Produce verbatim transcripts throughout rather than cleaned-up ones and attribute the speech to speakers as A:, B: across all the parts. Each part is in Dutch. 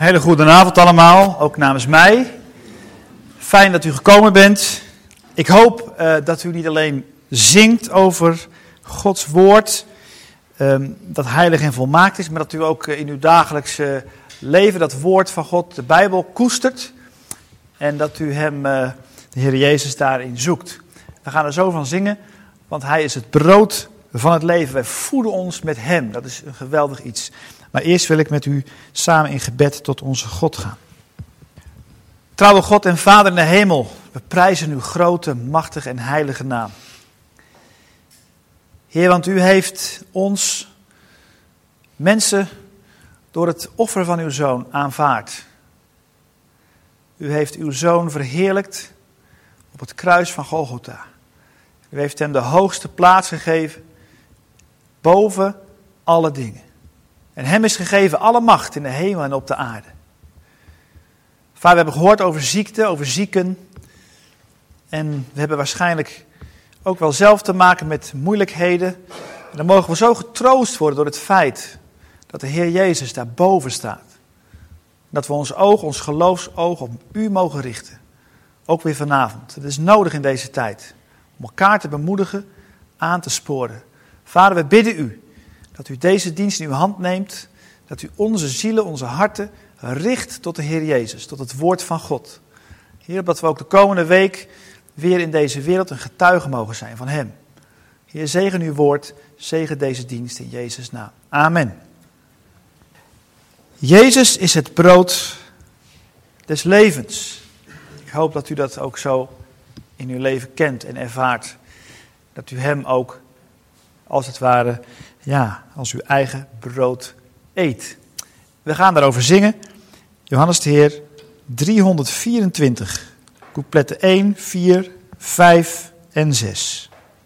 A: Hele goede avond allemaal, ook namens mij. Fijn dat u gekomen bent. Ik hoop uh, dat u niet alleen zingt over Gods woord, um, dat heilig en volmaakt is, maar dat u ook uh, in uw dagelijkse leven dat woord van God, de Bijbel, koestert. En dat u hem, uh, de Heer Jezus, daarin zoekt. We gaan er zo van zingen, want hij is het brood van het leven. Wij voeden ons met hem. Dat is een geweldig iets. Maar eerst wil ik met u samen in gebed tot onze God gaan. Trouwe God en Vader in de hemel, we prijzen uw grote, machtige en heilige naam. Heer, want u heeft ons, mensen, door het offer van uw Zoon aanvaard. U heeft uw Zoon verheerlijkt op het kruis van Golgotha. U heeft hem de hoogste plaats gegeven, boven alle dingen. En hem is gegeven alle macht in de hemel en op de aarde. Vader, we hebben gehoord over ziekte, over zieken. En we hebben waarschijnlijk ook wel zelf te maken met moeilijkheden. En dan mogen we zo getroost worden door het feit dat de Heer Jezus daarboven staat. Dat we ons oog, ons geloofsoog op u mogen richten. Ook weer vanavond. Het is nodig in deze tijd om elkaar te bemoedigen, aan te sporen. Vader, we bidden u dat u deze dienst in uw hand neemt. Dat u onze zielen, onze harten richt tot de Heer Jezus, tot het woord van God. Heer, dat we ook de komende week weer in deze wereld een getuige mogen zijn van hem. Heer, zegen uw woord, zegen deze dienst in Jezus' naam. Amen. Jezus is het brood des levens. Ik hoop dat u dat ook zo in uw leven kent en ervaart. Dat u hem ook, als het ware, ja, als uw eigen brood eet. We gaan daarover zingen. Johannes de Heer driehonderdvierentwintig. Coupletten één, vier, vijf en zes.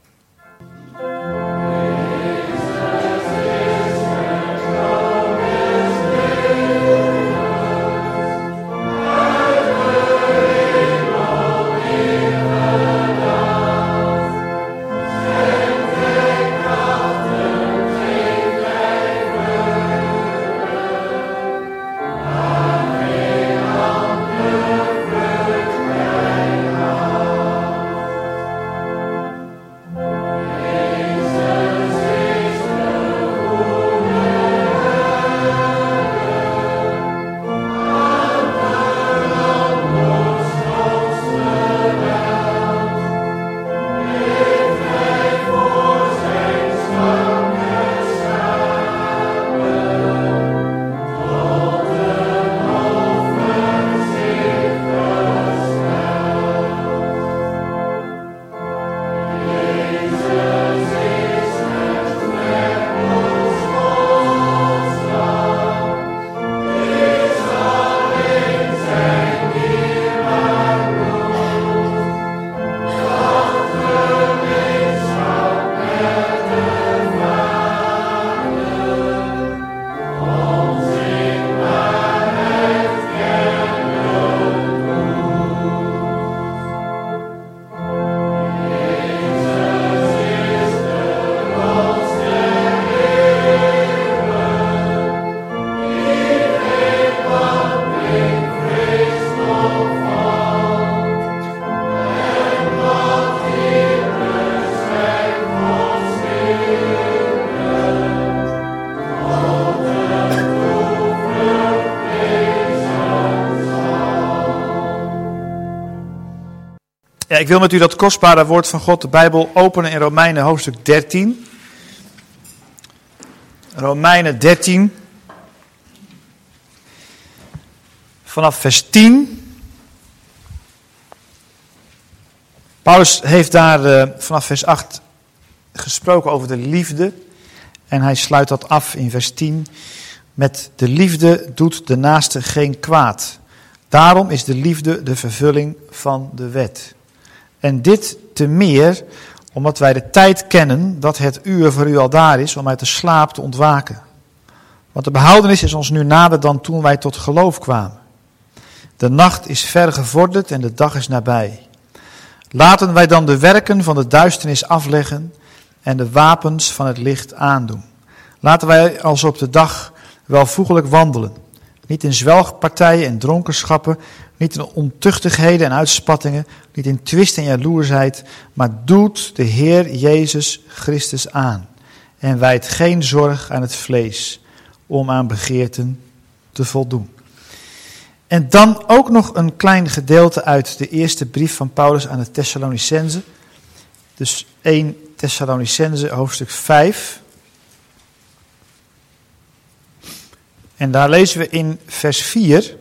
A: Ja, ik wil met u dat kostbare woord van God, de Bijbel, openen in Romeinen hoofdstuk dertien. Romeinen dertien. Vanaf vers tien. Paulus heeft daar uh, vanaf vers acht gesproken over de liefde. En hij sluit dat af in vers tien. Met de liefde doet de naaste geen kwaad. Daarom is de liefde de vervulling van de wet. En dit te meer, omdat wij de tijd kennen dat het uur voor u al daar is om uit de slaap te ontwaken. Want de behoudenis is ons nu nader dan toen wij tot geloof kwamen. De nacht is ver gevorderd en de dag is nabij. Laten wij dan de werken van de duisternis afleggen en de wapens van het licht aandoen. Laten wij als op de dag welvoegelijk wandelen, niet in zwelgpartijen en dronkenschappen, niet in ontuchtigheden en uitspattingen, niet in twist en jaloersheid, maar doet de Heer Jezus Christus aan en wijdt geen zorg aan het vlees om aan begeerten te voldoen. En dan ook nog een klein gedeelte uit de eerste brief van Paulus aan de Thessalonicenzen. Dus eerste Thessalonicenzen hoofdstuk vijf. En daar lezen we in vers vier. Het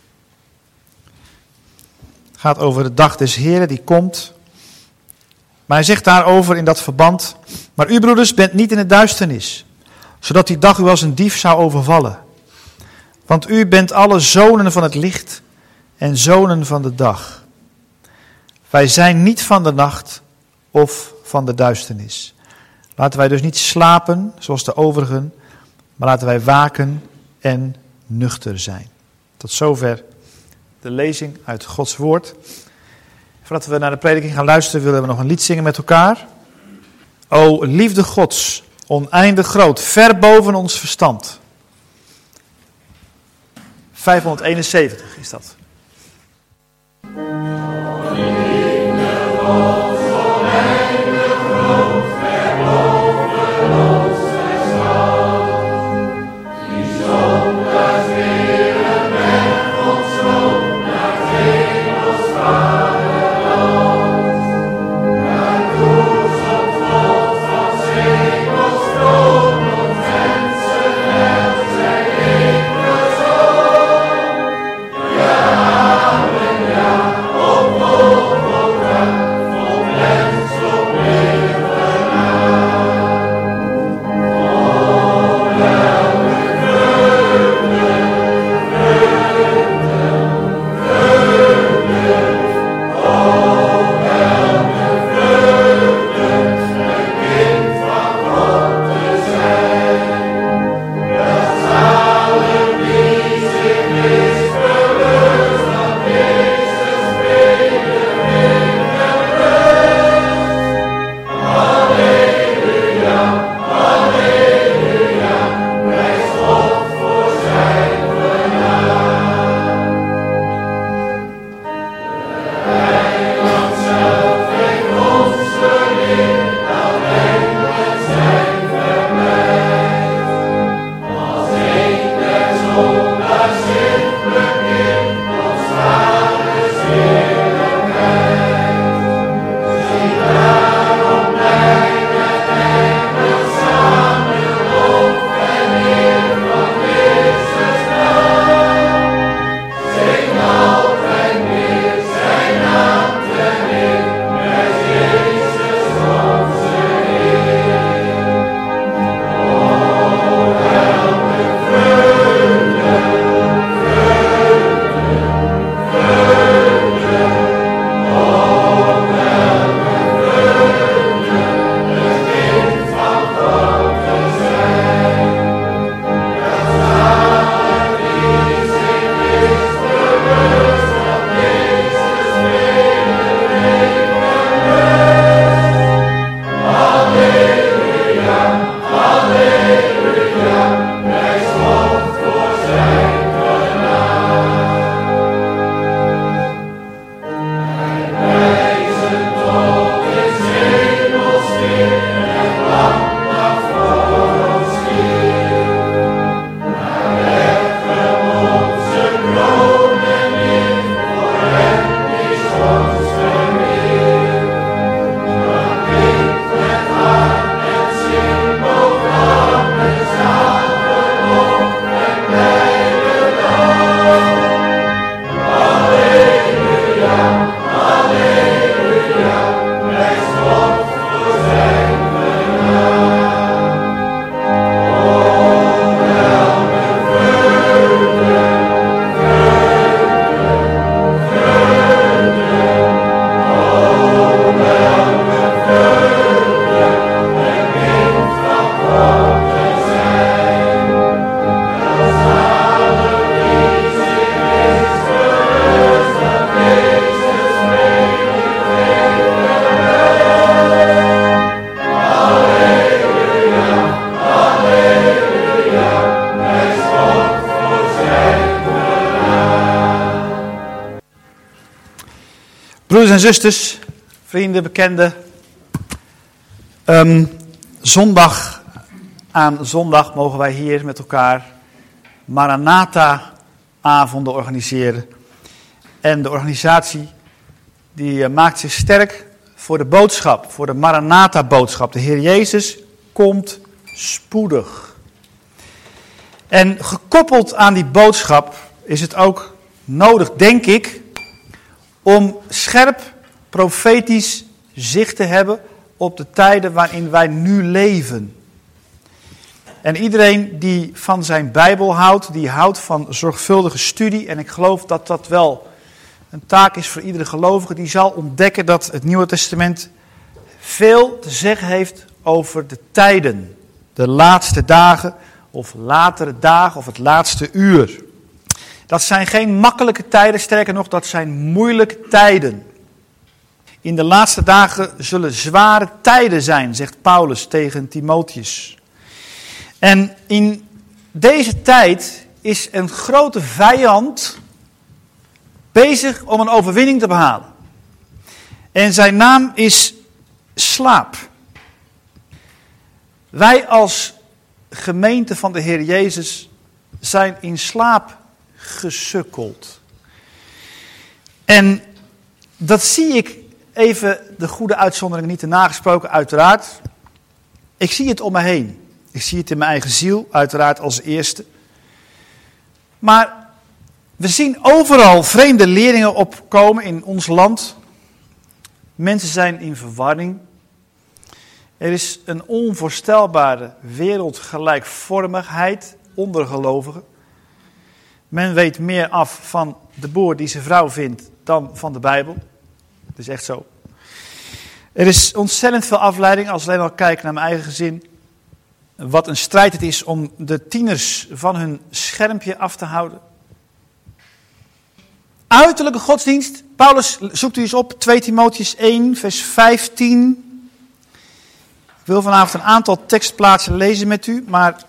A: gaat over de dag des Heren die komt. Maar hij zegt daarover in dat verband: maar u broeders bent niet in de duisternis, zodat die dag u als een dief zou overvallen. Want u bent alle zonen van het licht en zonen van de dag. Wij zijn niet van de nacht of van de duisternis. Laten wij dus niet slapen zoals de overigen, maar laten wij waken en nuchter zijn. Tot zover de lezing uit Gods woord. Voordat we naar de prediking gaan luisteren, willen we nog een lied zingen met elkaar. O liefde Gods, oneindig groot, ver boven ons verstand. vijfhonderdeenenzeventig is dat. Broeders en zusters, vrienden, bekenden. Um, zondag aan zondag mogen wij hier met elkaar Maranatha-avonden organiseren. En de organisatie die uh, maakt zich sterk voor de boodschap, voor de Maranatha-boodschap. De Heer Jezus komt spoedig. En gekoppeld aan die boodschap is het ook nodig, denk ik, om scherp profetisch zicht te hebben op de tijden waarin wij nu leven. En iedereen die van zijn Bijbel houdt, die houdt van zorgvuldige studie, en ik geloof dat dat wel een taak is voor iedere gelovige, die zal ontdekken dat het Nieuwe Testament veel te zeggen heeft over de tijden, de laatste dagen of latere dagen of het laatste uur. Dat zijn geen makkelijke tijden, sterker nog, dat zijn moeilijke tijden. In de laatste dagen zullen zware tijden zijn, zegt Paulus tegen Timotheus. En in deze tijd is een grote vijand bezig om een overwinning te behalen. En zijn naam is slaap. Wij als gemeente van de Heer Jezus zijn in slaap gesukkeld. En dat zie ik, even de goede uitzondering niet te nagesproken, uiteraard. Ik zie het om me heen. Ik zie het in mijn eigen ziel, uiteraard als eerste. Maar we zien overal vreemde leringen opkomen in ons land. Mensen zijn in verwarring. Er is een onvoorstelbare wereldgelijkvormigheid onder gelovigen. Men weet meer af van de boer die zijn vrouw vindt dan van de Bijbel. Het is echt zo. Er is ontzettend veel afleiding als ik alleen al kijk naar mijn eigen gezin. Wat een strijd het is om de tieners van hun schermpje af te houden. Uiterlijke godsdienst. Paulus, zoekt u eens op, twee Timotheus één, vers vijftien. Ik wil vanavond een aantal tekstplaatsen lezen met u, maar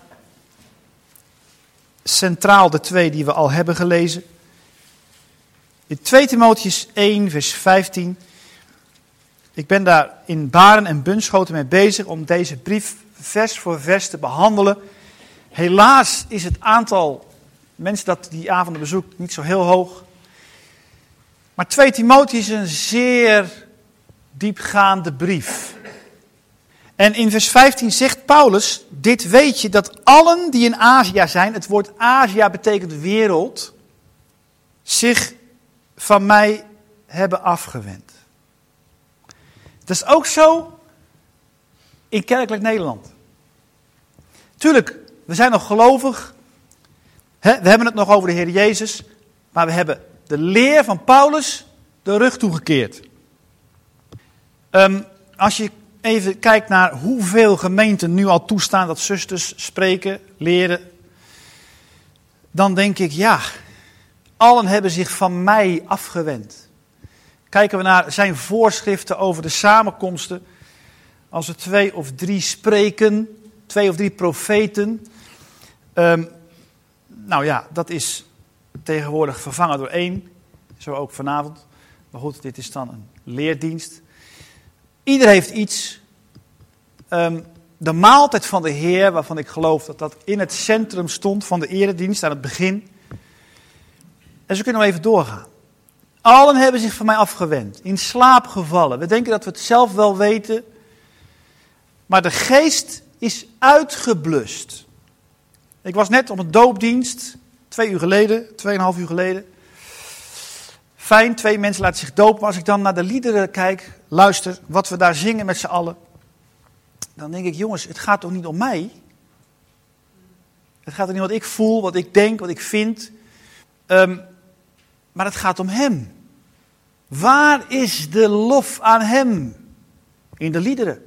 A: centraal de twee die we al hebben gelezen. In twee Timotheus één, vers vijftien. Ik ben daar in Baren en Bunschoten mee bezig om deze brief vers voor vers te behandelen. Helaas is het aantal mensen dat die avonden bezoekt niet zo heel hoog. Maar twee Timotheus is een zeer diepgaande brief. En in vers vijftien zegt Paulus, dit weet je, dat allen die in Azië zijn, het woord Azië betekent wereld, zich van mij hebben afgewend. Dat is ook zo in kerkelijk Nederland. Tuurlijk, we zijn nog gelovig. Hè, we hebben het nog over de Heer Jezus. Maar we hebben de leer van Paulus de rug toegekeerd. Um, als je even kijkt naar hoeveel gemeenten nu al toestaan dat zusters spreken, leren. Dan denk ik, ja, allen hebben zich van mij afgewend. Kijken we naar zijn voorschriften over de samenkomsten. Als er twee of drie spreken, twee of drie profeten. Um, nou ja, dat is tegenwoordig vervangen door één. Zo ook vanavond. Maar goed, dit is dan een leerdienst. Ieder heeft iets. Um, de maaltijd van de Heer, waarvan ik geloof dat dat in het centrum stond van de eredienst aan het begin. En zo kunnen we even doorgaan. Allen hebben zich van mij afgewend, in slaap gevallen. We denken dat we het zelf wel weten. Maar de geest is uitgeblust. Ik was net op een doopdienst, twee uur geleden, tweeënhalf uur geleden. Fijn, twee mensen laten zich dopen. Maar als ik dan naar de liederen kijk, luister, wat we daar zingen met z'n allen. Dan denk ik, jongens, het gaat toch niet om mij? Het gaat er niet om wat ik voel, wat ik denk, wat ik vind. Um, maar het gaat om hem. Waar is de lof aan hem? In de liederen.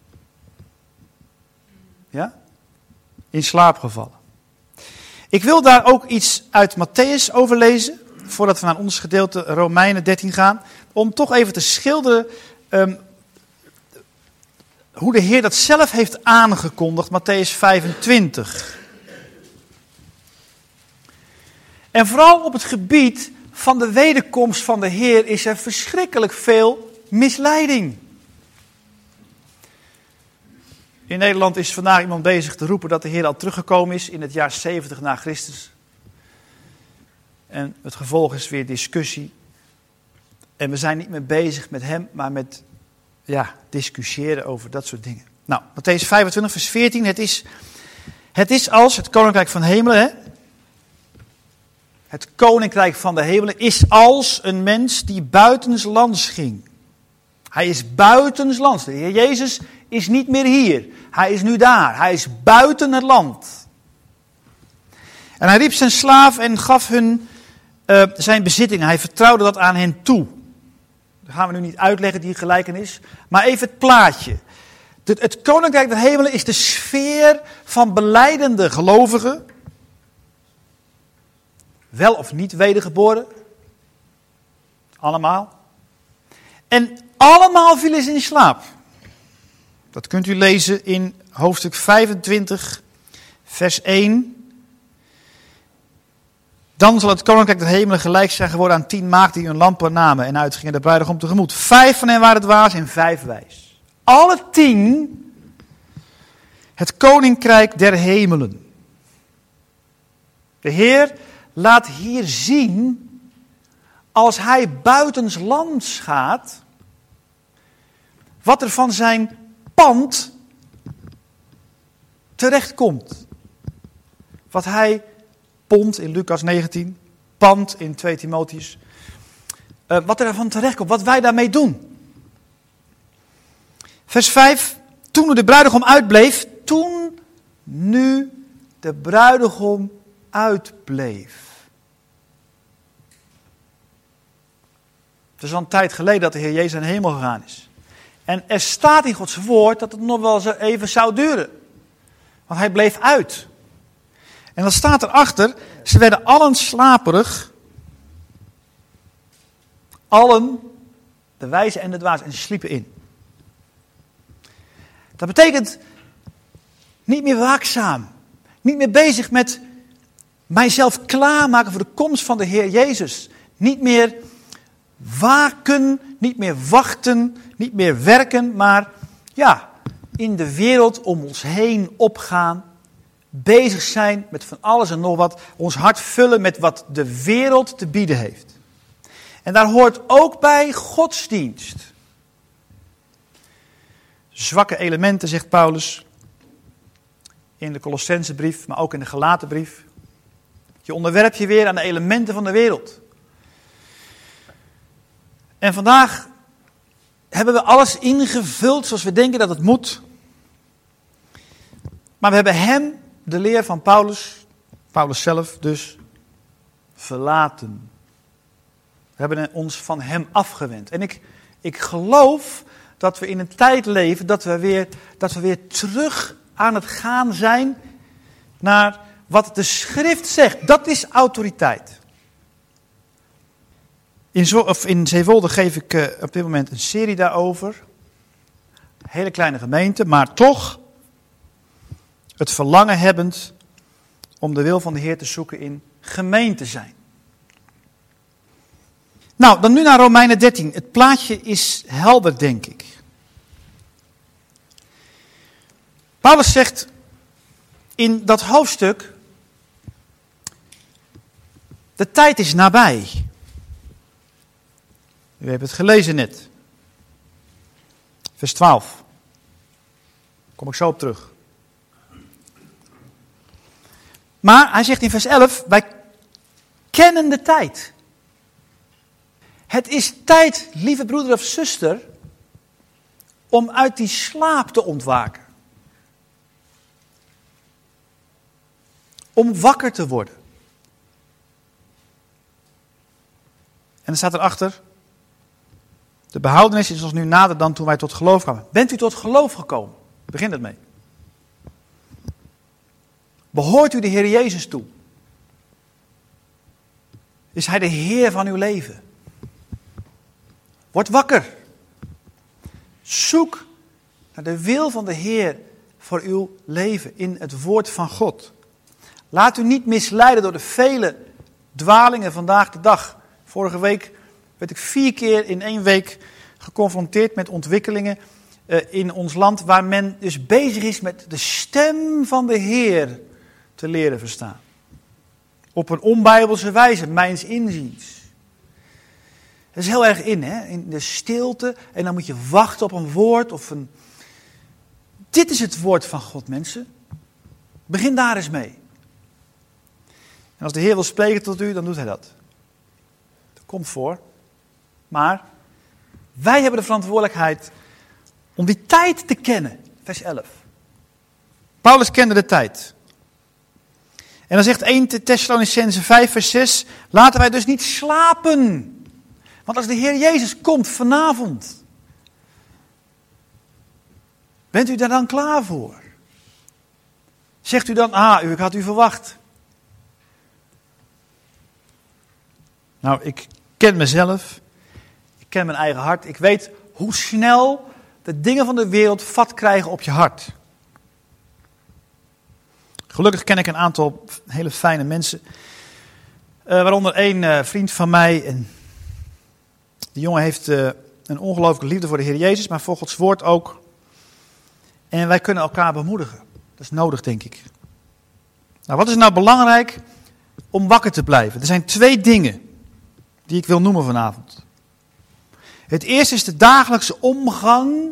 A: Ja? In slaap gevallen. Ik wil daar ook iets uit Matthäus over lezen, voordat we naar ons gedeelte Romeinen dertien gaan. Om toch even te schilderen um, hoe de Heer dat zelf heeft aangekondigd. Matthäus vijfentwintig. En vooral op het gebied van de wederkomst van de Heer is er verschrikkelijk veel misleiding. In Nederland is vandaag iemand bezig te roepen dat de Heer al teruggekomen is in het jaar zeventig na Christus. En het gevolg is weer discussie. En we zijn niet meer bezig met hem, maar met ja, discussiëren over dat soort dingen. Nou, Mattheüs vijfentwintig, vers veertien. Het is, het is als het koninkrijk van de hemelen. Hè? Het koninkrijk van de hemelen is als een mens die buitenslands ging. Hij is buitenslands. De Heer Jezus is niet meer hier. Hij is nu daar. Hij is buiten het land. En hij riep zijn slaaf en gaf hun uh, zijn bezittingen. Hij vertrouwde dat aan hen toe. Dat gaan we nu niet uitleggen, die gelijkenis. Maar even het plaatje. Het, het koninkrijk der hemelen is de sfeer van belijdende gelovigen. Wel of niet wedergeboren. Allemaal. En allemaal vielen ze in slaap. Dat kunt u lezen in hoofdstuk vijfentwintig, vers één. Dan zal het koninkrijk der hemelen gelijk zijn geworden aan tien maagden die hun lampen namen en uitgingen de bruidegom tegemoet. Vijf van hen waren dwaas en vijf wijs. Alle tien het koninkrijk der hemelen. De Heer laat hier zien, als hij buitenslands gaat, wat er van zijn pand terechtkomt. Wat hij pond in Lucas negentien, pand in twee Timotheüs. Uh, wat er van terechtkomt, wat wij daarmee doen. Vers vijf, toen nu de bruidegom uitbleef, toen nu de bruidegom uitbleef. Het is al een tijd geleden dat de Heer Jezus naar de hemel gegaan is. En er staat in Gods woord dat het nog wel eens even zou duren. Want hij bleef uit. En dan staat erachter, ze werden allen slaperig. Allen, de wijze en de dwaas, en ze sliepen in. Dat betekent niet meer waakzaam. Niet meer bezig met mijzelf klaarmaken voor de komst van de Heer Jezus. Niet meer waken, niet meer wachten, niet meer werken, maar ja, in de wereld om ons heen opgaan. Bezig zijn met van alles en nog wat. Ons hart vullen met wat de wereld te bieden heeft. En daar hoort ook bij godsdienst. Zwakke elementen, zegt Paulus. In de Colossensebrief, maar ook in de Galatenbrief. Je onderwerpt je weer aan de elementen van de wereld. En vandaag hebben we alles ingevuld zoals we denken dat het moet. Maar we hebben hem, de leer van Paulus, Paulus zelf dus, verlaten. We hebben ons van hem afgewend. En ik, ik geloof dat we in een tijd leven dat we, weer, dat we weer terug aan het gaan zijn naar wat de schrift zegt. Dat is autoriteit. In, Zo, of in Zeewolde geef ik uh, op dit moment een serie daarover. Hele kleine gemeente, maar toch het verlangen hebbend om de wil van de Heer te zoeken in gemeente zijn. Nou, dan nu naar Romeinen dertien. Het plaatje is helder, denk ik. Paulus zegt in dat hoofdstuk, de tijd is nabij. U hebt het gelezen net. Vers twaalf. Daar kom ik zo op terug. Maar hij zegt in vers elf, wij kennen de tijd. Het is tijd, lieve broeder of zuster, om uit die slaap te ontwaken. Om wakker te worden. En dan staat erachter, de behoudenis is ons nu nader dan toen wij tot geloof kwamen. Bent u tot geloof gekomen? Begin het mee. Behoort u de Heer Jezus toe? Is Hij de Heer van uw leven? Word wakker. Zoek naar de wil van de Heer voor uw leven in het woord van God. Laat u niet misleiden door de vele dwalingen vandaag de dag Vorige week werd ik vier keer in één week geconfronteerd met ontwikkelingen uh, in ons land, waar men dus bezig is met de stem van de Heer te leren verstaan. Op een onbijbelse wijze, mijns inziens. Dat is heel erg in, hè? In de stilte. En dan moet je wachten op een woord of een... Dit is het woord van God, mensen. Begin daar eens mee. En als de Heer wil spreken tot u, dan doet hij dat. Dat komt voor. Maar wij hebben de verantwoordelijkheid om die tijd te kennen. Vers elf. Paulus kende de tijd. En dan zegt eerste Thessalonicenzen vijf vers zes. Laten wij dus niet slapen. Want als de Heer Jezus komt vanavond. Bent u daar dan klaar voor? Zegt u dan, ah, ik had u verwacht. Nou, ik ken mezelf. Ik ken mijn eigen hart. Ik weet hoe snel de dingen van de wereld vat krijgen op je hart. Gelukkig ken ik een aantal hele fijne mensen. Uh, waaronder één uh, vriend van mij. En die jongen heeft uh, een ongelooflijke liefde voor de Heer Jezus, maar voor Gods woord ook. En wij kunnen elkaar bemoedigen. Dat is nodig, denk ik. Nou, wat is nou belangrijk om wakker te blijven? Er zijn twee dingen die ik wil noemen vanavond. Het eerste is de dagelijkse omgang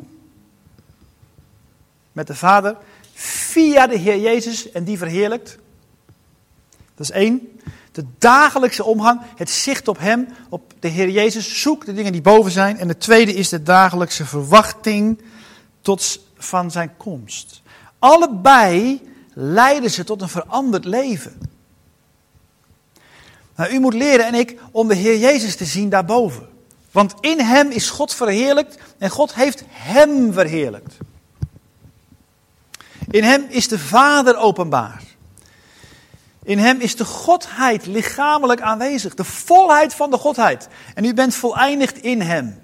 A: met de Vader via de Heer Jezus en die verheerlijkt. Dat is één. De dagelijkse omgang, het zicht op Hem, op de Heer Jezus. Zoek de dingen die boven zijn. En de tweede is de dagelijkse verwachting tot van zijn komst. Allebei leiden ze tot een veranderd leven. Nou, u moet leren en ik om de Heer Jezus te zien daarboven. Want in Hem is God verheerlijkt en God heeft Hem verheerlijkt. In Hem is de Vader openbaar. In Hem is de Godheid lichamelijk aanwezig. De volheid van de Godheid. En u bent voleindigd in Hem.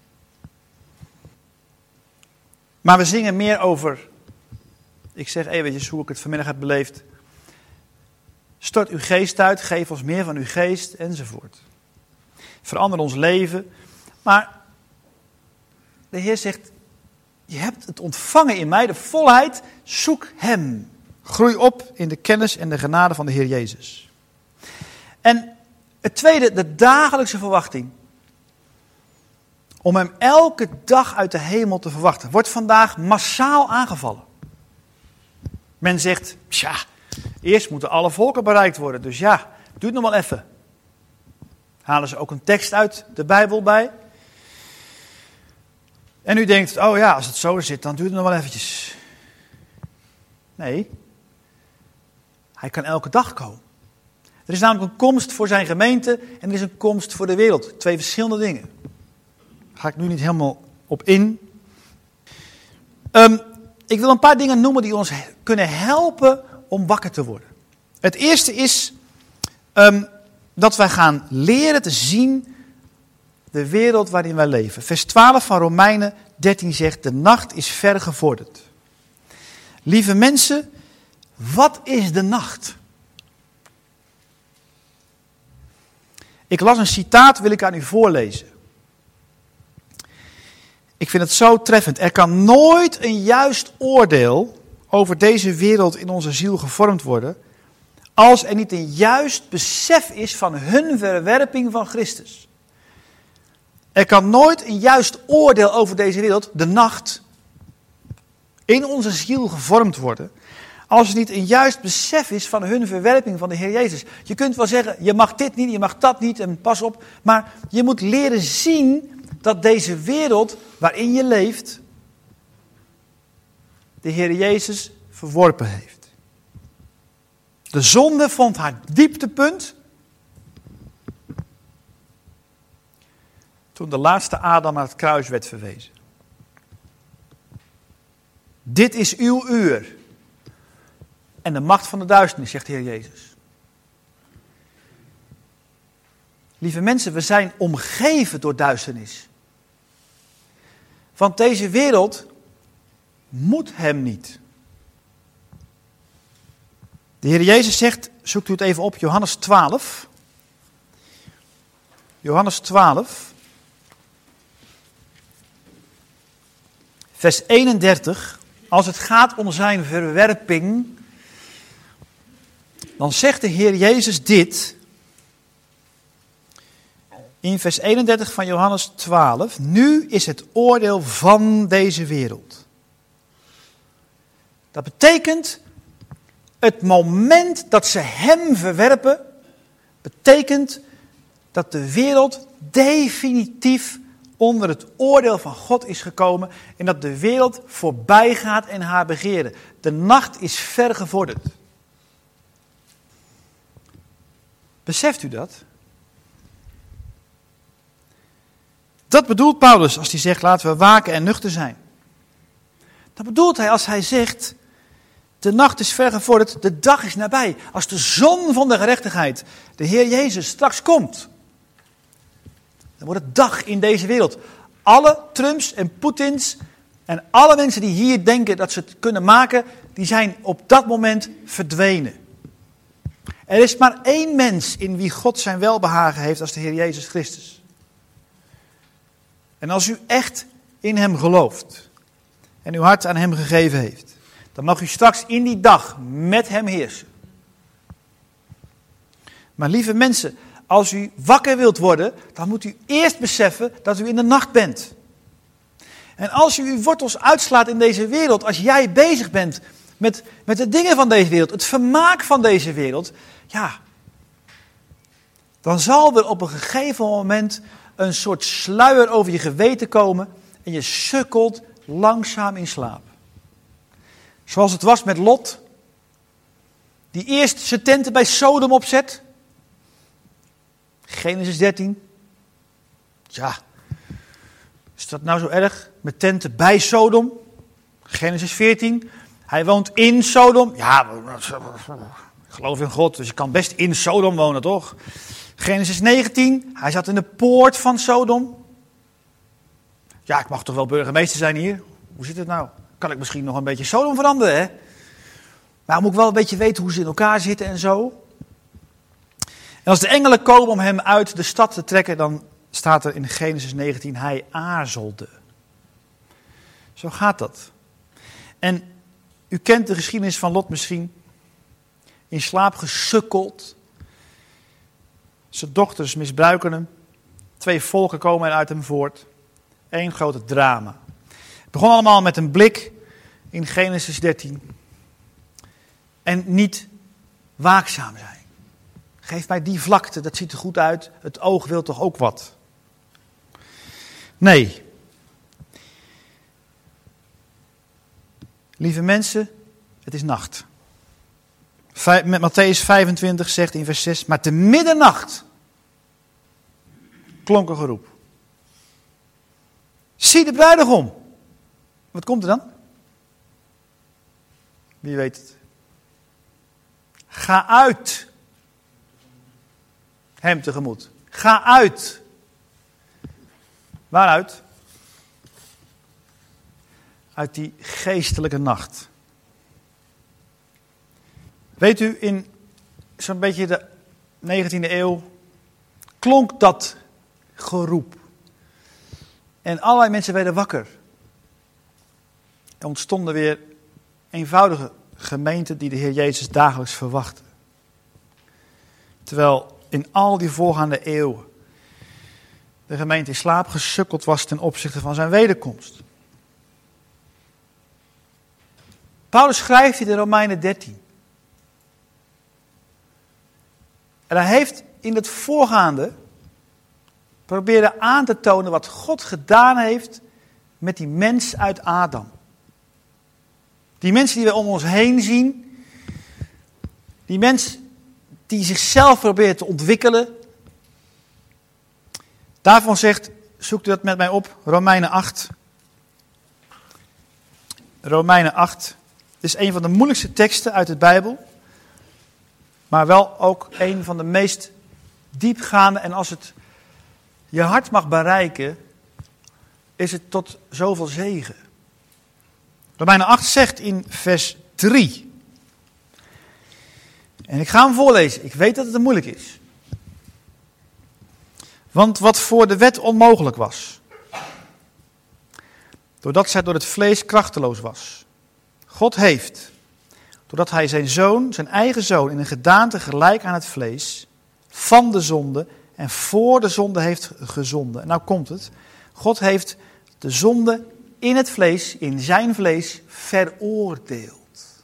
A: Maar we zingen meer over, ik zeg eventjes hoe ik het vanmiddag heb beleefd. Stort uw geest uit, geef ons meer van uw geest, enzovoort. Verander ons leven. Maar de Heer zegt, je hebt het ontvangen in mij, de volheid, zoek Hem. Groei op in de kennis en de genade van de Heer Jezus. En het tweede, de dagelijkse verwachting. Om Hem elke dag uit de hemel te verwachten. Wordt vandaag massaal aangevallen. Men zegt, tja, eerst moeten alle volken bereikt worden. Dus ja, doe het nog wel even. Halen ze ook een tekst uit de Bijbel bij. En u denkt, oh ja, als het zo zit, dan duurt het nog wel eventjes. Nee, Hij kan elke dag komen. Er is namelijk een komst voor zijn gemeente en er is een komst voor de wereld. Twee verschillende dingen. Daar ga ik nu niet helemaal op in. Um, ik wil een paar dingen noemen die ons kunnen helpen om wakker te worden. Het eerste is um, dat wij gaan leren te zien de wereld waarin wij leven. Vers twaalf van Romeinen dertien zegt, de nacht is ver gevorderd. Lieve mensen, wat is de nacht? Ik las een citaat, wil ik aan u voorlezen. Ik vind het zo treffend. Er kan nooit een juist oordeel over deze wereld in onze ziel gevormd worden, als er niet een juist besef is van hun verwerping van Christus. Er kan nooit een juist oordeel over deze wereld, de nacht, in onze ziel gevormd worden, als er niet een juist besef is van hun verwerping van de Heer Jezus. Je kunt wel zeggen, je mag dit niet, je mag dat niet en pas op. Maar je moet leren zien dat deze wereld waarin je leeft, de Heer Jezus verworpen heeft. De zonde vond haar dieptepunt toen de laatste Adam naar het kruis werd verwezen. Dit is uw uur. En de macht van de duisternis, zegt de Heer Jezus. Lieve mensen, we zijn omgeven door duisternis. Want deze wereld moet Hem niet. De Heer Jezus zegt, zoekt u het even op, Johannes twaalf. Johannes twaalf, vers eenendertig. Als het gaat om zijn verwerping, dan zegt de Heer Jezus dit in vers eenendertig van Johannes twaalf. Nu is het oordeel van deze wereld. Dat betekent, het moment dat ze hem verwerpen, betekent dat de wereld definitief onder het oordeel van God is gekomen en dat de wereld voorbij gaat en haar begeren. De nacht is ver gevorderd. Beseft u dat? Dat bedoelt Paulus als hij zegt, laten we waken en nuchter zijn. Dat bedoelt hij als hij zegt, de nacht is ver gevorderd, de dag is nabij. Als de zon van de gerechtigheid, de Heer Jezus, straks komt, dan wordt het dag in deze wereld. Alle Trumps en Poetins en alle mensen die hier denken dat ze het kunnen maken, die zijn op dat moment verdwenen. Er is maar één mens in wie God zijn welbehagen heeft als de Heer Jezus Christus. En als u echt in hem gelooft en uw hart aan hem gegeven heeft, dan mag u straks in die dag met hem heersen. Maar lieve mensen, als u wakker wilt worden, dan moet u eerst beseffen dat u in de nacht bent. En als u uw wortels uitslaat in deze wereld, als jij bezig bent met, met de dingen van deze wereld, het vermaak van deze wereld, ja, dan zal er op een gegeven moment een soort sluier over je geweten komen en je sukkelt langzaam in slaap. Zoals het was met Lot, die eerst zijn tenten bij Sodom opzet. Genesis dertien. Ja, is dat nou zo erg? Met tenten bij Sodom. Genesis veertien. Hij woont in Sodom. Ja, ik geloof in God, dus je kan best in Sodom wonen, toch? Genesis negentien. Hij zat in de poort van Sodom. Ja, ik mag toch wel burgemeester zijn hier? Hoe zit het nou? Kan ik misschien nog een beetje Sodom veranderen, hè? Maar moet ik wel een beetje weten hoe ze in elkaar zitten en zo. En als de engelen komen om hem uit de stad te trekken, dan staat er in Genesis negentien, hij aarzelde. Zo gaat dat. En u kent de geschiedenis van Lot misschien. In slaap gesukkeld. Zijn dochters misbruiken hem. Twee volken komen uit hem voort. Eén grote drama. Het begon allemaal met een blik in Genesis dertien. En niet waakzaam zijn. Geef mij die vlakte, dat ziet er goed uit. Het oog wil toch ook wat? Nee. Lieve mensen, het is nacht. Met Mattheüs vijfentwintig zegt in vers zes, maar te middernacht klonk een geroep. Zie de bruidegom. Wat komt er dan? Wie weet het. Ga uit. Hem tegemoet. Ga uit. Waaruit? Uit die geestelijke nacht. Weet u, in zo'n beetje de negentiende eeuw klonk dat geroep. En allerlei mensen werden wakker. Er ontstonden weer eenvoudige gemeenten die de Heer Jezus dagelijks verwachten. Terwijl in al die voorgaande eeuwen de gemeente in slaap gesukkeld was ten opzichte van zijn wederkomst. Paulus schrijft in de Romeinen dertien. En hij heeft in het voorgaande proberen aan te tonen wat God gedaan heeft met die mens uit Adam. Die mensen die we om ons heen zien. Die mens die zichzelf probeert te ontwikkelen. Daarvan zegt, zoekt u dat met mij op, Romeinen acht. Romeinen acht is een van de moeilijkste teksten uit de Bijbel. Maar wel ook een van de meest diepgaande. En als het je hart mag bereiken, is het tot zoveel zegen. Romeinen acht zegt in vers drie. En ik ga hem voorlezen. Ik weet dat het moeilijk is. Want wat voor de wet onmogelijk was, doordat zij door het vlees krachteloos was. God heeft, doordat hij zijn zoon, zijn eigen zoon, in een gedaante gelijk aan het vlees, van de zonde en voor de zonde heeft gezonden. En nou komt het. God heeft de zonde in het vlees, in zijn vlees, veroordeeld.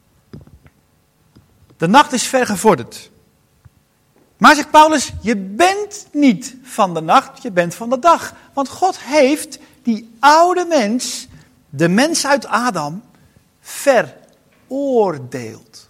A: De nacht is ver gevorderd. Maar zegt Paulus, je bent niet van de nacht, je bent van de dag. Want God heeft die oude mens, de mens uit Adam, veroordeeld.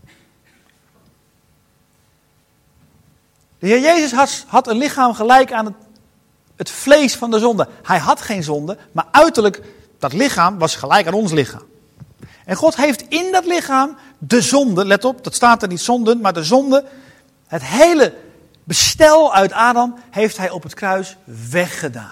A: De Heer Jezus had, had een lichaam gelijk aan het, het vlees van de zonde. Hij had geen zonde, maar uiterlijk, dat lichaam was gelijk aan ons lichaam. En God heeft in dat lichaam de zonde, let op, dat staat er niet zonden, maar de zonde, het hele bestel uit Adam, heeft hij op het kruis weggedaan.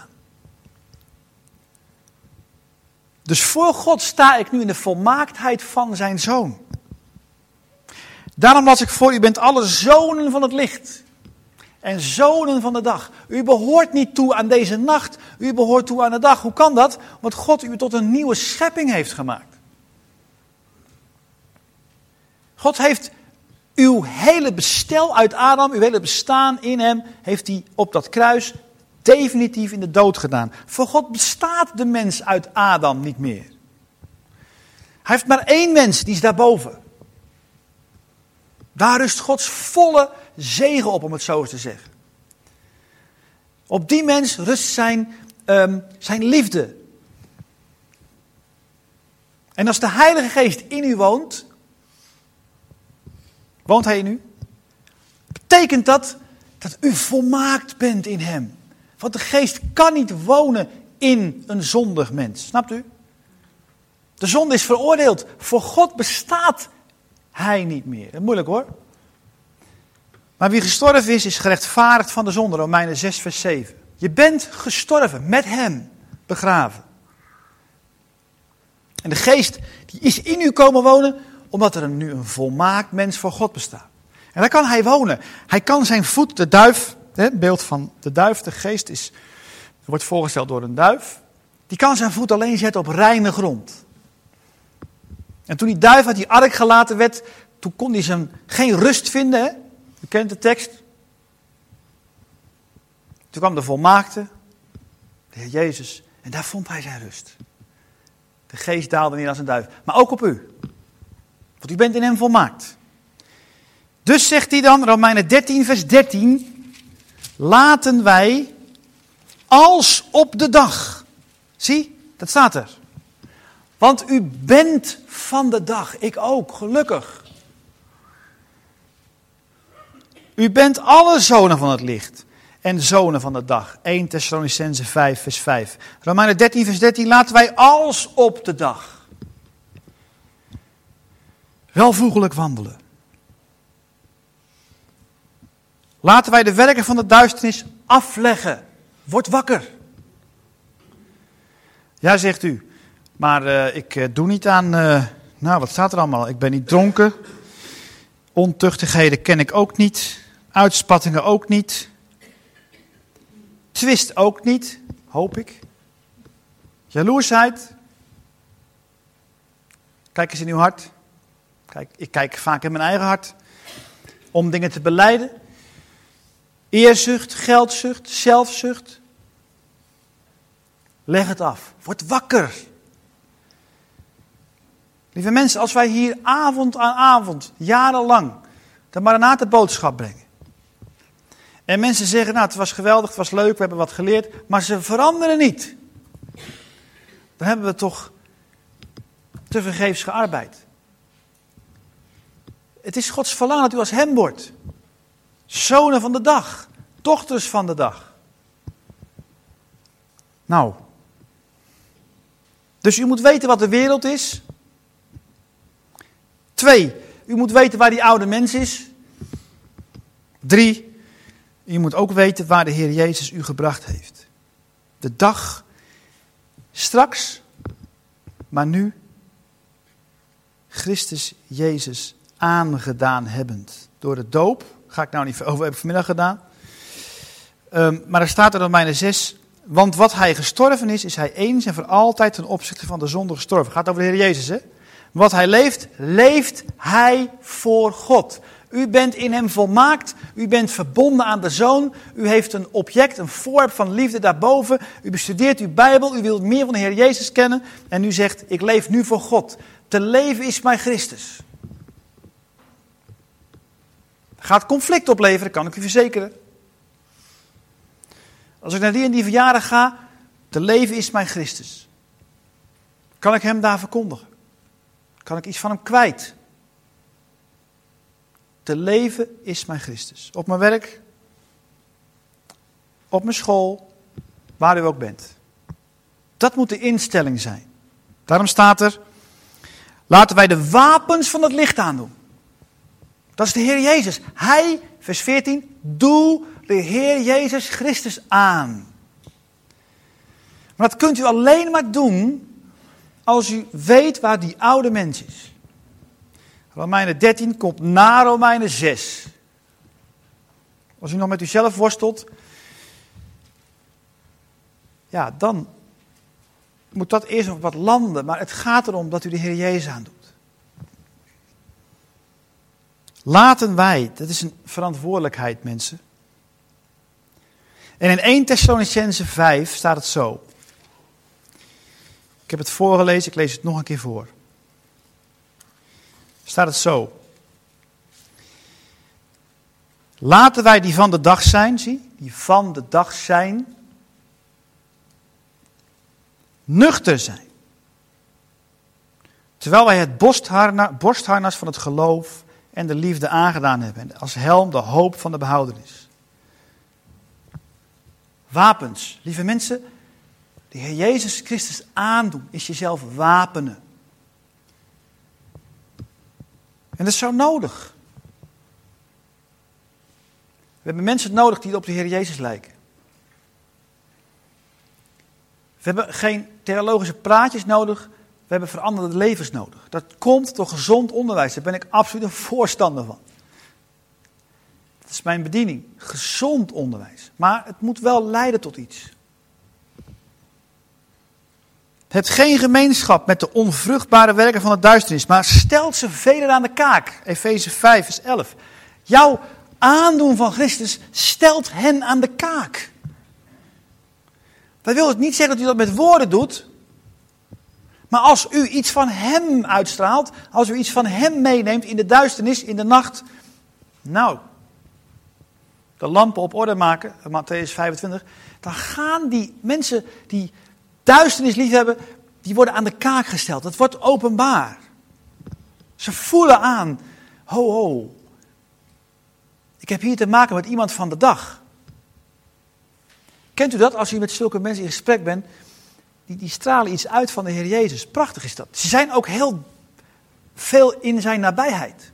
A: Dus voor God sta ik nu in de volmaaktheid van zijn zoon. Daarom las ik voor, u bent alle zonen van het licht. En zonen van de dag. U behoort niet toe aan deze nacht, u behoort toe aan de dag. Hoe kan dat? Want God u tot een nieuwe schepping heeft gemaakt. God heeft uw hele bestel uit Adam, uw hele bestaan in hem, heeft hij op dat kruis definitief in de dood gedaan. Voor God bestaat de mens uit Adam niet meer. Hij heeft maar één mens, die is daarboven. Daar rust Gods volle zegen op, om het zo eens te zeggen. Op die mens rust zijn, um, zijn liefde. En als de Heilige Geest in u woont, woont hij in u, betekent dat dat u volmaakt bent in hem. Want de Geest kan niet wonen in een zondig mens. Snapt u? De zonde is veroordeeld. Voor God bestaat hij niet meer. Moeilijk hoor. Maar wie gestorven is, is gerechtvaardigd van de zonde. Romeinen zes vers zeven. Je bent gestorven, met hem begraven. En de Geest die is in u komen wonen, omdat er nu een volmaakt mens voor God bestaat. En daar kan hij wonen. Hij kan zijn voet, de duif, het beeld van de duif, de Geest is, wordt voorgesteld door een duif. Die kan zijn voet alleen zetten op reine grond. En toen die duif uit die ark gelaten werd, toen kon hij zijn, geen rust vinden. Hè? U kent de tekst. Toen kwam de volmaakte, de Heer Jezus, en daar vond hij zijn rust. De Geest daalde neer als een duif. Maar ook op u. Want u bent in hem volmaakt. Dus zegt hij dan, Romeinen dertien vers dertien, laten wij als op de dag. Zie, dat staat er. Want u bent van de dag, ik ook, gelukkig. U bent alle zonen van het licht en zonen van de dag. Eerste Thessalonicenzen vijf vers vijf. Romeinen dertien vers dertien, laten wij als op de dag welvoegelijk wandelen. Laten wij de werken van de duisternis afleggen. Word wakker. Ja, zegt u. Maar uh, ik uh, doe niet aan, uh, nou wat staat er allemaal? Ik ben niet dronken. Ontuchtigheden ken ik ook niet. Uitspattingen ook niet. Twist ook niet, hoop ik. Jaloersheid. Kijk eens in uw hart. Kijk, ik kijk vaak in mijn eigen hart. Om dingen te belijden. Eerzucht, geldzucht, zelfzucht. Leg het af. Word wakker. Lieve mensen, als wij hier avond aan avond, jarenlang, de Maranatha-boodschap brengen. En mensen zeggen, nou het was geweldig, het was leuk, we hebben wat geleerd, maar ze veranderen niet. Dan hebben we toch te vergeefs gearbeid. Het is Gods verlangen dat u als hem wordt. Zonen van de dag, dochters van de dag. Nou, dus u moet weten wat de wereld is. Twee, u moet weten waar die oude mens is. Drie, u moet ook weten waar de Heer Jezus u gebracht heeft. De dag straks, maar nu Christus Jezus aangedaan hebbend. Door de doop, ga ik nou niet over, heb ik vanmiddag gedaan. Um, maar er staat in Romeinen zes, want wat hij gestorven is, is hij eens en voor altijd ten opzichte van de zonde gestorven. Het gaat over de Heer Jezus, hè? Wat hij leeft, leeft hij voor God. U bent in hem volmaakt, u bent verbonden aan de Zoon, u heeft een object, een voorwerp van liefde daarboven. U bestudeert uw Bijbel, u wilt meer van de Heer Jezus kennen en u zegt, ik leef nu voor God. Te leven is mij Christus. Gaat conflict opleveren, kan ik u verzekeren. Als ik naar die en die verjaardag ga, te leven is mijn Christus. Kan ik hem daar verkondigen? Kan ik iets van hem kwijt? Te leven is mijn Christus. Op mijn werk, op mijn school, waar u ook bent. Dat moet de instelling zijn. Daarom staat er, laten wij de wapens van het licht aandoen. Dat is de Heer Jezus. Hij, vers veertien, doe de Heer Jezus Christus aan. Maar dat kunt u alleen maar doen als u weet waar die oude mens is. Romeinen dertien komt na Romeinen zes. Als u nog met uzelf worstelt, ja, dan moet dat eerst nog wat landen. Maar het gaat erom dat u de Heer Jezus aandoet. Laten wij, dat is een verantwoordelijkheid, mensen. En in eerste Thessalonicenzen vijf staat het zo. Ik heb het voorgelezen, ik lees het nog een keer voor. Staat het zo. Laten wij die van de dag zijn, zie, die van de dag zijn, nuchter zijn. Terwijl wij het borstharna, borstharnas van het geloof en de liefde aangedaan hebben. En als helm de hoop van de behoudenis. Wapens, lieve mensen, de Heer Jezus Christus aandoen is jezelf wapenen. En dat is zo nodig. We hebben mensen nodig die op de Heer Jezus lijken. We hebben geen theologische praatjes nodig, we hebben veranderde levens nodig. Dat komt door gezond onderwijs, daar ben ik absoluut een voorstander van. Dat is mijn bediening, gezond onderwijs. Maar het moet wel leiden tot iets. Hebt geen gemeenschap met de onvruchtbare werken van de duisternis, maar stelt ze velen aan de kaak. Efeze vijf, vers elf. Jouw aandoen van Christus stelt hen aan de kaak. Dat wil het niet zeggen dat u dat met woorden doet. Maar als u iets van hem uitstraalt, als u iets van hem meeneemt in de duisternis, in de nacht. Nou, de lampen op orde maken, Matthäus vijfentwintig. Dan gaan die mensen die duisternis lief hebben, die worden aan de kaak gesteld. Het wordt openbaar. Ze voelen aan, ho ho, ik heb hier te maken met iemand van de dag. Kent u dat als u met zulke mensen in gesprek bent? Die, die stralen iets uit van de Heer Jezus. Prachtig is dat. Ze zijn ook heel veel in zijn nabijheid.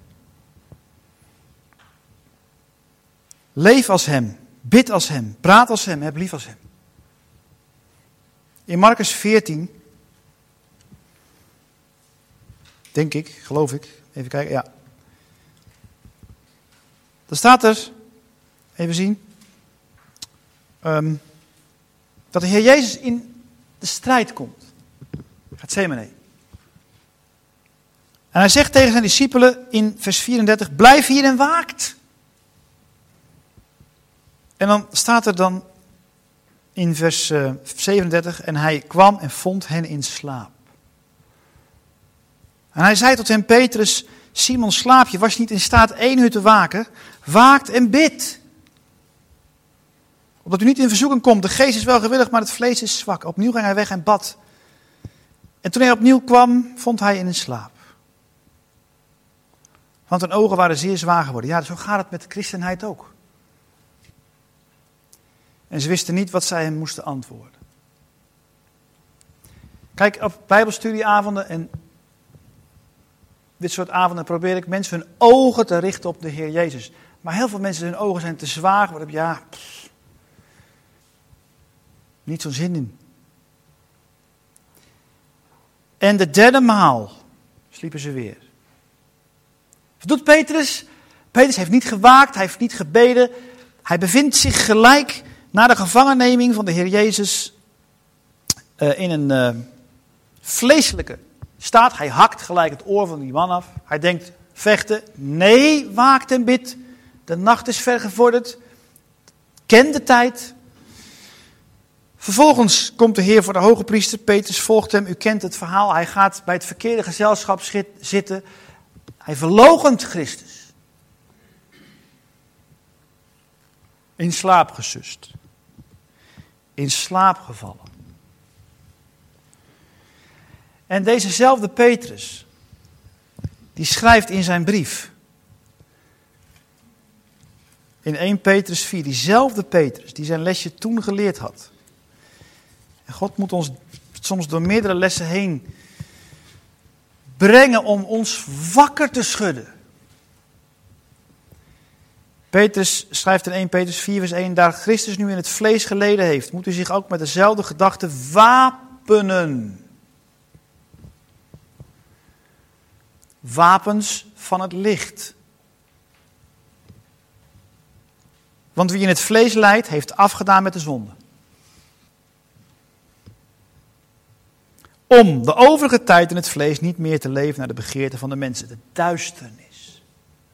A: Leef als hem, bid als hem, praat als hem, heb lief als hem. In Marcus veertien, denk ik, geloof ik, even kijken, ja. Dan staat er, even zien, um, dat de Heer Jezus in de strijd komt. Getsemane. En hij zegt tegen zijn discipelen in vers vierendertig, blijf hier en waakt. En dan staat er dan in vers uh, zevenendertig, en hij kwam en vond hen in slaap. En hij zei tot hem, Petrus, Simon, slaap je, was je niet in staat één uur te waken? Waakt en bid. Opdat u niet in verzoeking komt, de geest is wel gewillig, maar het vlees is zwak. Opnieuw ging hij weg en bad. En toen hij opnieuw kwam, vond hij in slaap. Want zijn ogen waren zeer zwaar geworden. Ja, zo gaat het met de christenheid ook. En ze wisten niet wat zij hem moesten antwoorden. Kijk, op bijbelstudieavonden en dit soort avonden probeer ik mensen hun ogen te richten op de Heer Jezus. Maar heel veel mensen, hun ogen zijn te zwaar geworden. Ja, pff, niet zo'n zin in. En de derde maal sliepen ze weer. Wat doet Petrus? Petrus heeft niet gewaakt, hij heeft niet gebeden. Hij bevindt zich gelijk Na de gevangenneming van de Heer Jezus uh, in een uh, vleeselijke staat. Hij hakt gelijk het oor van die man af. Hij denkt, vechten. Nee, waakt en bid. De nacht is ver gevorderd. Ken de tijd. Vervolgens komt de Heer voor de hoge priester. Petrus volgt hem. U kent het verhaal. Hij gaat bij het verkeerde gezelschap zitten. Hij verloochent Christus. In slaap gesust. In slaap gevallen. En dezezelfde Petrus, die schrijft in zijn brief, in eerste Petrus vier, diezelfde Petrus, die zijn lesje toen geleerd had. En God moet ons soms door meerdere lessen heen brengen om ons wakker te schudden. Petrus schrijft in eerste Petrus vier vers één, daar Christus nu in het vlees geleden heeft, moet u zich ook met dezelfde gedachte wapenen. Wapens van het licht. Want wie in het vlees lijdt, heeft afgedaan met de zonde. Om de overige tijd in het vlees niet meer te leven naar de begeerten van de mensen. De duisternis.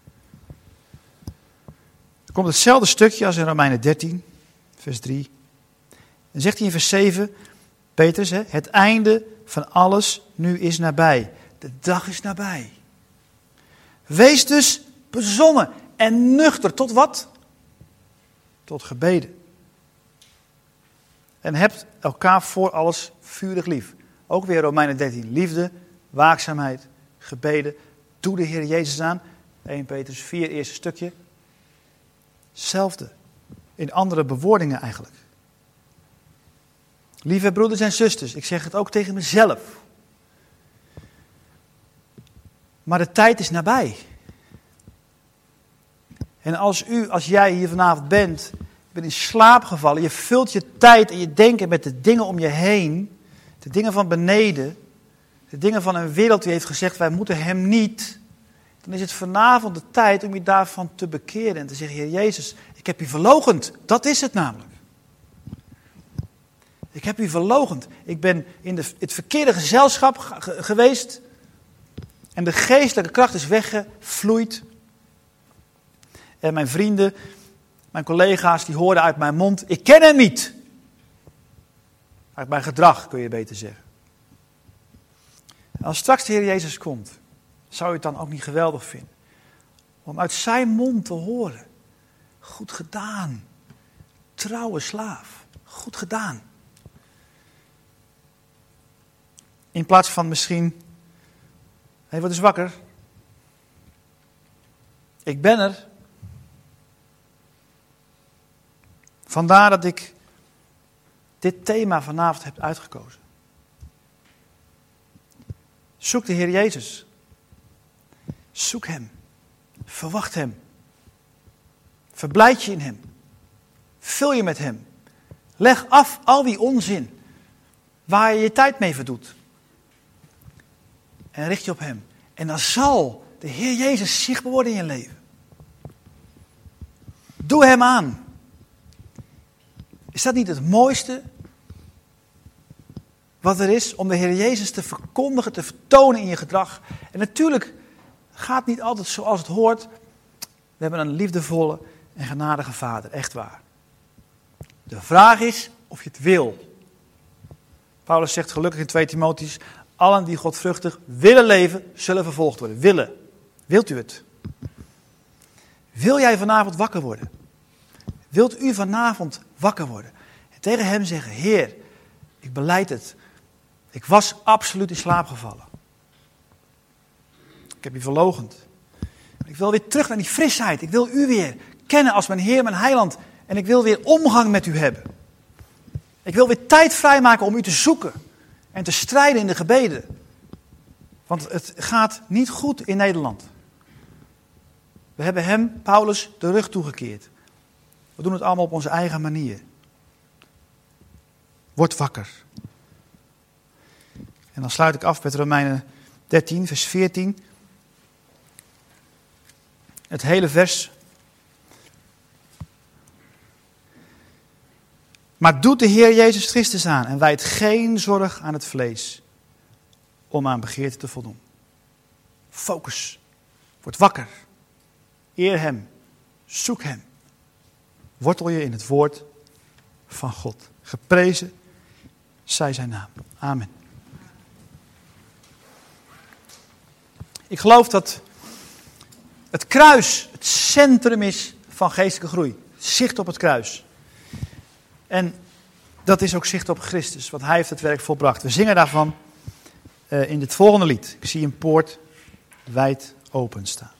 A: Er komt hetzelfde stukje als in Romeinen dertien, vers drie. Dan zegt hij in vers zeven, Petrus, hè, het einde van alles nu is nabij. De dag is nabij. Wees dus bezonnen en nuchter. Tot wat? Tot gebeden. En hebt elkaar voor alles vurig lief. Ook weer Romeinen dertien. Liefde, waakzaamheid, gebeden. Doe de Heer Jezus aan. eerste Petrus vier, eerste stukje. Hetzelfde. In andere bewoordingen eigenlijk. Lieve broeders en zusters, ik zeg het ook tegen mezelf. Maar de tijd is nabij. En als u, als jij hier vanavond bent, bent in slaap gevallen, je vult je tijd en je denken met de dingen om je heen, de dingen van beneden, de dingen van een wereld die heeft gezegd, wij moeten hem niet, dan is het vanavond de tijd om je daarvan te bekeren en te zeggen, Heer Jezus, ik heb u verloochend. Dat is het namelijk. Ik heb u verloochend. Ik ben in de, het verkeerde gezelschap ge- geweest en de geestelijke kracht is weggevloeid. En mijn vrienden, mijn collega's, die hoorden uit mijn mond, ik ken hem niet. Uit mijn gedrag, kun je beter zeggen. En als straks de Heer Jezus komt, zou je het dan ook niet geweldig vinden? Om uit zijn mond te horen, goed gedaan, trouwe slaaf, goed gedaan. In plaats van misschien, hé, hey, word eens wakker. Ik ben er. Vandaar dat ik dit thema vanavond heb uitgekozen. Zoek de Heer Jezus. Zoek hem. Verwacht hem. Verblijd je in hem. Vul je met hem. Leg af al die onzin waar je je tijd mee verdoet. En richt je op hem. En dan zal de Heer Jezus zichtbaar worden in je leven. Doe hem aan. Is dat niet het mooiste wat er is? Om de Heer Jezus te verkondigen, te vertonen in je gedrag. En natuurlijk gaat het niet altijd zoals het hoort. We hebben een liefdevolle en genadige Vader, echt waar. De vraag is of je het wil. Paulus zegt gelukkig in tweede Timotheüs, allen die godvruchtig willen leven, zullen vervolgd worden. Willen. Wilt u het? Wil jij vanavond wakker worden? Wilt u vanavond wakker worden? En tegen hem zeggen, Heer, ik belijd het. Ik was absoluut in slaap gevallen. Ik heb u verloochend. Ik wil weer terug naar die frisheid. Ik wil u weer kennen als mijn Heer, mijn Heiland. En ik wil weer omgang met u hebben. Ik wil weer tijd vrijmaken om u te zoeken. En te strijden in de gebeden. Want het gaat niet goed in Nederland. We hebben hem, Paulus, de rug toegekeerd. We doen het allemaal op onze eigen manier. Word wakker. En dan sluit ik af met Romeinen dertien, vers veertien. Het hele vers. Maar doet de Heer Jezus Christus aan en wijdt geen zorg aan het vlees om aan begeerte te voldoen. Focus. Word wakker. Eer hem. Zoek hem. Wortel je in het woord van God. Geprezen zij zijn naam. Amen. Ik geloof dat het kruis het centrum is van geestelijke groei. Zicht op het kruis. En dat is ook zicht op Christus, want hij heeft het werk volbracht. We zingen daarvan uh, in dit volgende lied. Ik zie een poort wijd open staan.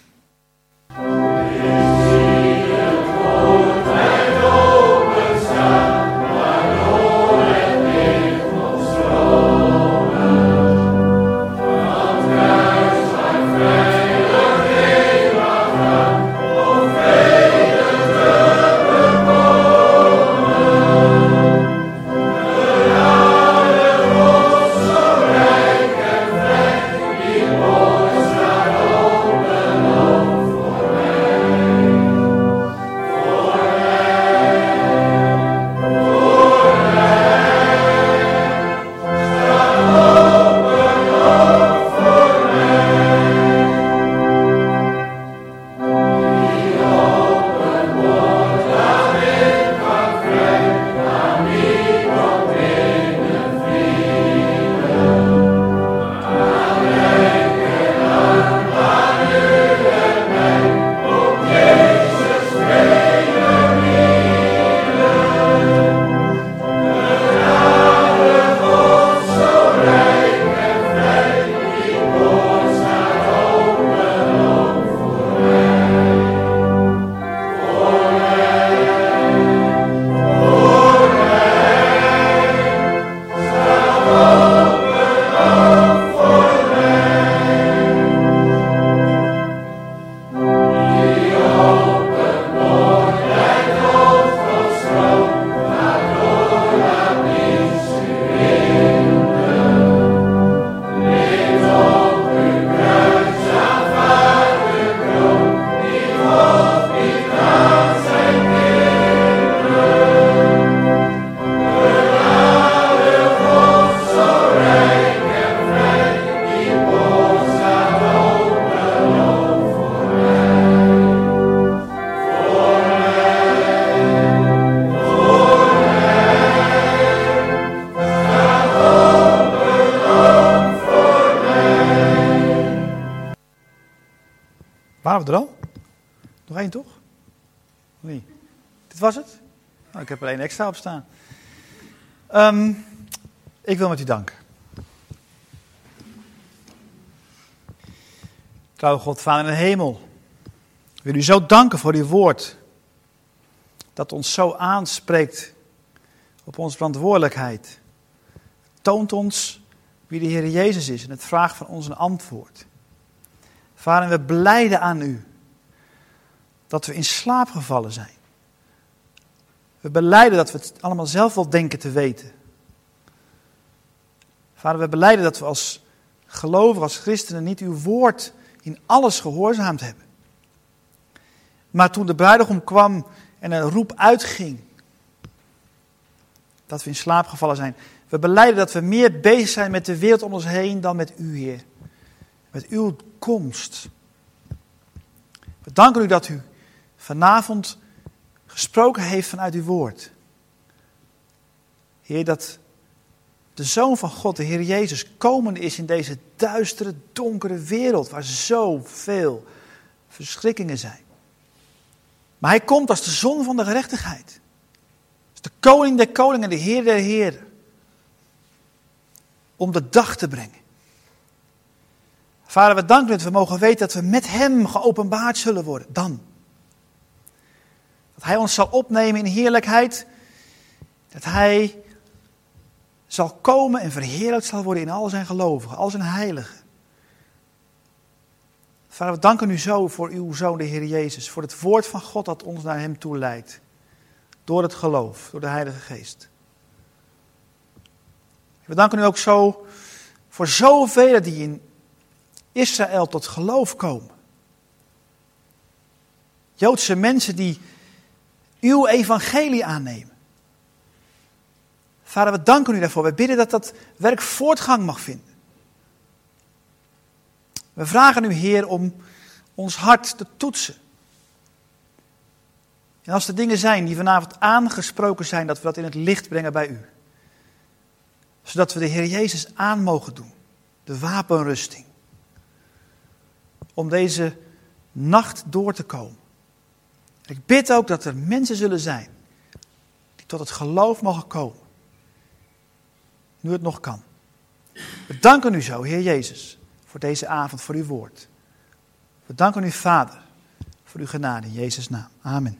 A: Waren we er al? Nog één toch? Nee. Dit was het? Oh, ik heb er één extra op staan. Um, ik wil met u danken. Trouwe God, Vader in de hemel. Ik wil u zo danken voor uw woord. Dat ons zo aanspreekt op onze verantwoordelijkheid. Toont ons wie de Heer Jezus is en het vraagt van ons een antwoord. Vader, we belijden aan u dat we in slaap gevallen zijn. We belijden dat we het allemaal zelf wel denken te weten. Vader, we belijden dat we als gelovigen, als christenen niet uw woord in alles gehoorzaamd hebben. Maar toen de bruidegom kwam en een roep uitging, dat we in slaap gevallen zijn. We belijden dat we meer bezig zijn met de wereld om ons heen dan met u, Heer. Met uw komst. We danken u dat u vanavond gesproken heeft vanuit uw woord. Heer, dat de Zoon van God, de Heer Jezus, komende is in deze duistere, donkere wereld waar zoveel verschrikkingen zijn. Maar hij komt als de zon van de gerechtigheid. Als de koning der koningen, de Heer der heren. Om de dag te brengen. Vader, we danken u dat we mogen weten dat we met hem geopenbaard zullen worden. Dan. Dat hij ons zal opnemen in heerlijkheid. Dat hij zal komen en verheerlijkt zal worden in al zijn gelovigen, al zijn heiligen. Vader, we danken u zo voor uw Zoon, de Heer Jezus. Voor het woord van God dat ons naar hem toe leidt. Door het geloof, door de Heilige Geest. We danken u ook zo voor zoveel die in Israël tot geloof komen. Joodse mensen die uw evangelie aannemen. Vader, we danken u daarvoor. We bidden dat dat werk voortgang mag vinden. We vragen u, Heer, om ons hart te toetsen. En als er dingen zijn die vanavond aangesproken zijn, dat we dat in het licht brengen bij u. Zodat we de Heer Jezus aan mogen doen. De wapenrusting. Om deze nacht door te komen. Ik bid ook dat er mensen zullen zijn die tot het geloof mogen komen. Nu het nog kan. We danken u zo, Heer Jezus, voor deze avond, voor uw woord. We danken u, Vader, voor uw genade in Jezus' naam. Amen.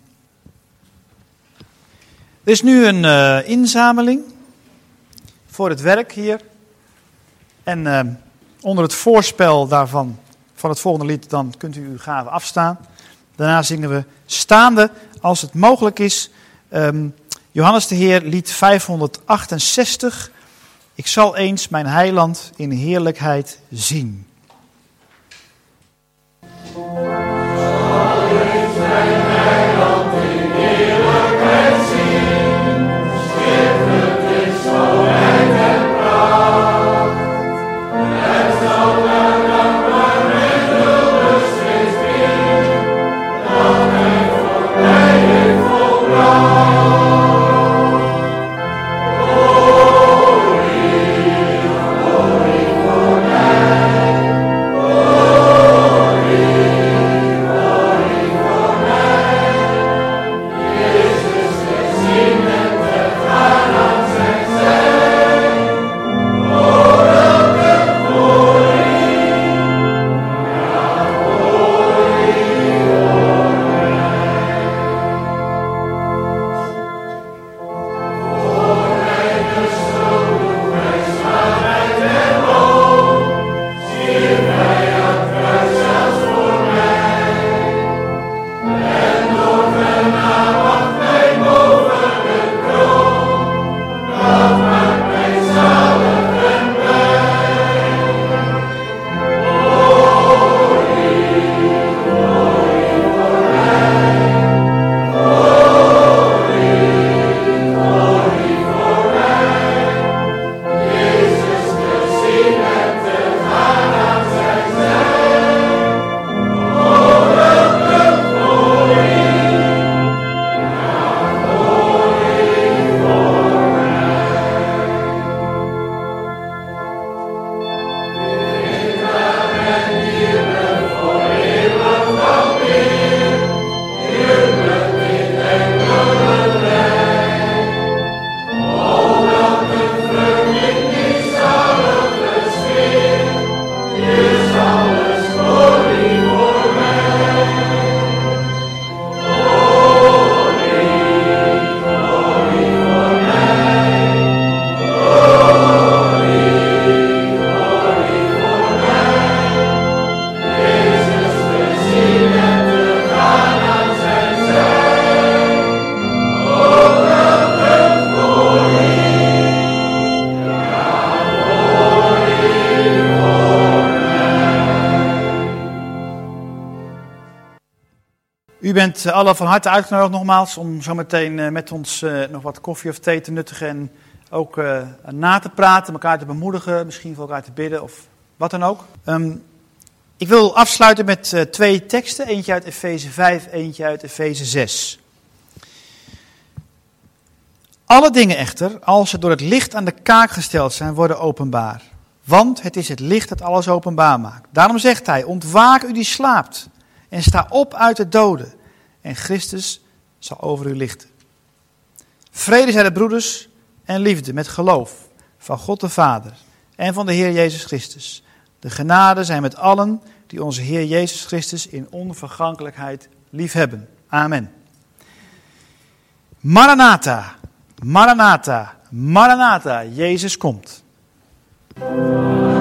A: Er is nu een uh, inzameling voor het werk hier. En uh, onder het voorspel daarvan, van het volgende lied, dan kunt u uw gave afstaan. Daarna zingen we staande, als het mogelijk is, um, Johannes de Heer, lied vijfhonderdachtenzestig. Ik zal eens mijn heiland in heerlijkheid zien. U bent allen van harte uitgenodigd nogmaals om zometeen met ons nog wat koffie of thee te nuttigen en ook na te praten, elkaar te bemoedigen, misschien voor elkaar te bidden of wat dan ook. Um, ik wil afsluiten met uh, twee teksten, eentje uit Efeze vijf, eentje uit Efeze zes. Alle dingen echter, als ze door het licht aan de kaak gesteld zijn, worden openbaar. Want het is het licht dat alles openbaar maakt. Daarom zegt hij, ontwaak u die slaapt en sta op uit de doden. En Christus zal over u lichten. Vrede zij de broeders en liefde met geloof van God de Vader en van de Heer Jezus Christus. De genade zijn met allen die onze Heer Jezus Christus in onvergankelijkheid liefhebben. Amen. Maranatha, Maranatha, Maranatha, Jezus komt.